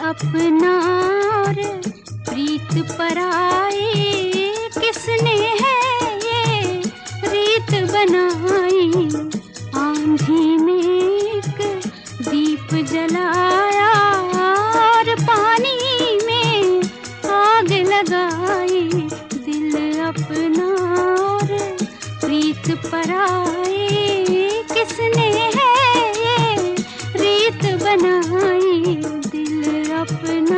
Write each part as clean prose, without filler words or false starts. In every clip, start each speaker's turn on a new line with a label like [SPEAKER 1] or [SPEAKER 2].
[SPEAKER 1] अपना और प्रीत पराई, किसने है ये रीत बनाई। आंधी में एक दीप जलाया और पानी में आग लगाई। दिल अपना और प्रीत पराई, किसने है ये रीत बनाई। दिल अपना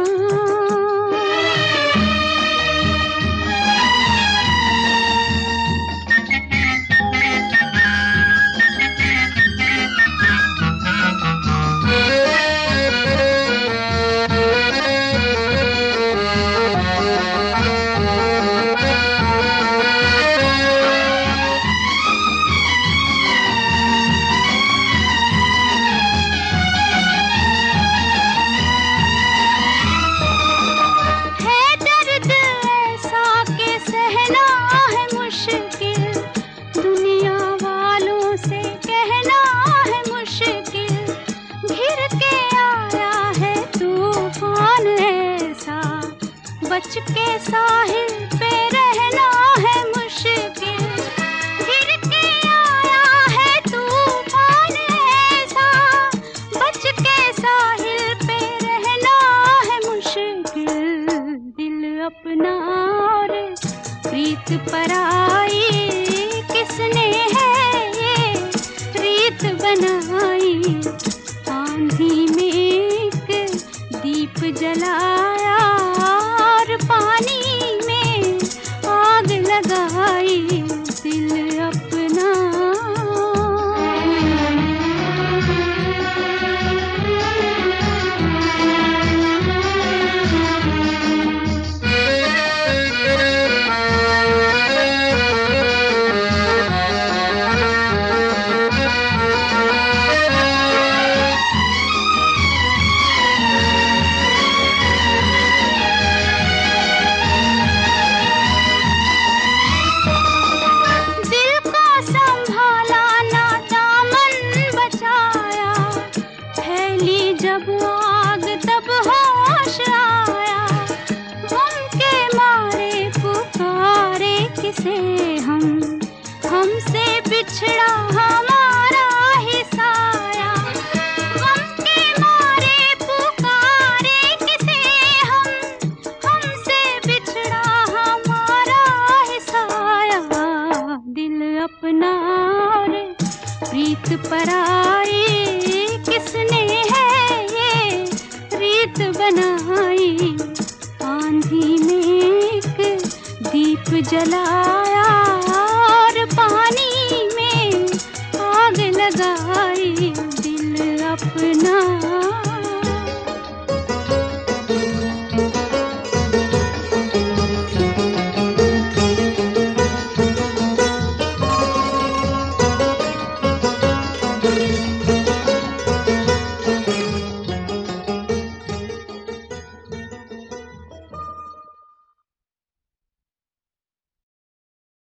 [SPEAKER 1] बच के साहिल पे रहना है मुश्किल। गिर के आया है तूफान ऐसा, बच के साहिल पे रहना है मुश्किल। दिल अपना और प्रीत पराई, किसने है ये रीत बनाई। आंधी में एक दीप जलाया, पानी में आग लगाई। दिल अपना जब आग तब होश आया। गम के मारे पुकारे किसे हम, हमसे बिछड़ा हमारा ही साया। गम के मारे पुकारे किसे हम, हमसे बिछड़ा हमारा ही साया। दिल अपना और प्रीत पराई, किसने है रीत बनाई। आंधी में एक दीप जलाया और पानी में आग लगाई। दिल अपना